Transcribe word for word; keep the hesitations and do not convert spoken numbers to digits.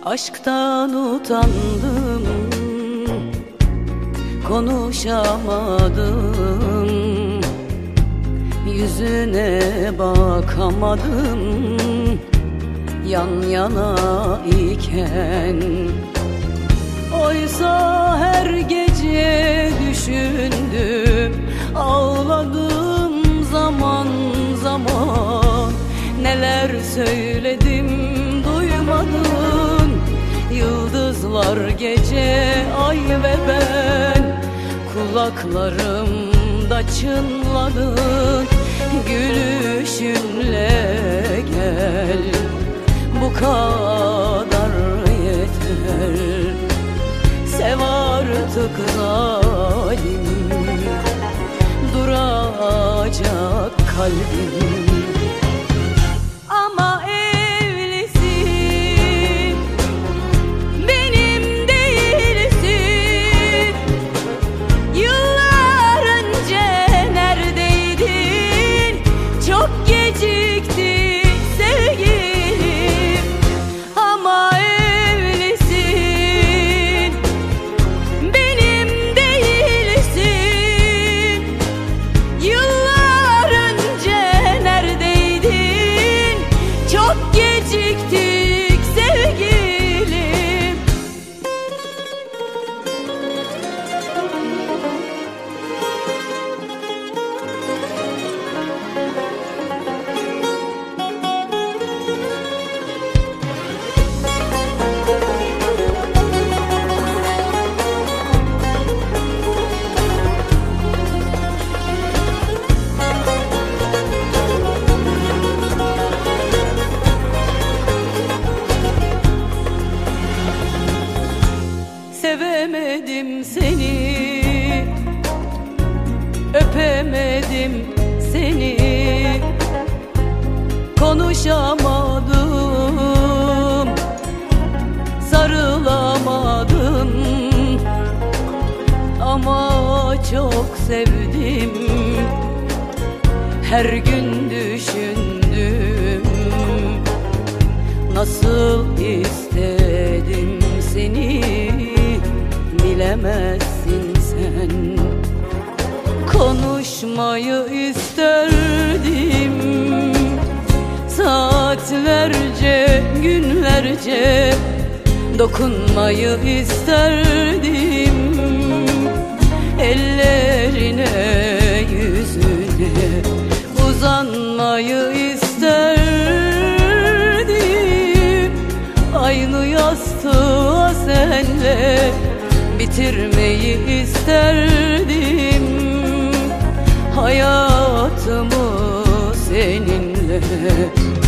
Aşktan utandım, konuşamadım, yüzüne bakamadım yan yana iken. Oysa her gece düşündüm, ağladım zaman zaman. Neler söyledim duymadın, yıldızlar gece, ay ve ben. Kulaklarımda çınladın, gülüşünle gel. Bu kadar yeter, sev artık zalim. Duracak kalbim. Ama evlisin, benim değilsin. Yıllar önce neredeydin? Çok gecikti sevgilim. Ama evlisin, benim değilsin. Yıllar önce neredeydin? Çok geciktik sevgilim. Sevemedim seni, öpemedim seni, konuşamadım, sarılamadım. Ama çok sevdim, her gün düşündüm. Nasıl istedim seni, bilemezsin sen. Konuşmayı isterdim, saatlerce, günlerce. Dokunmayı isterdim, ellerine, yüzüne uzanmayı isterdim. Aynı yastığa senle bitirmeyi isterdim. Hayatımı seninle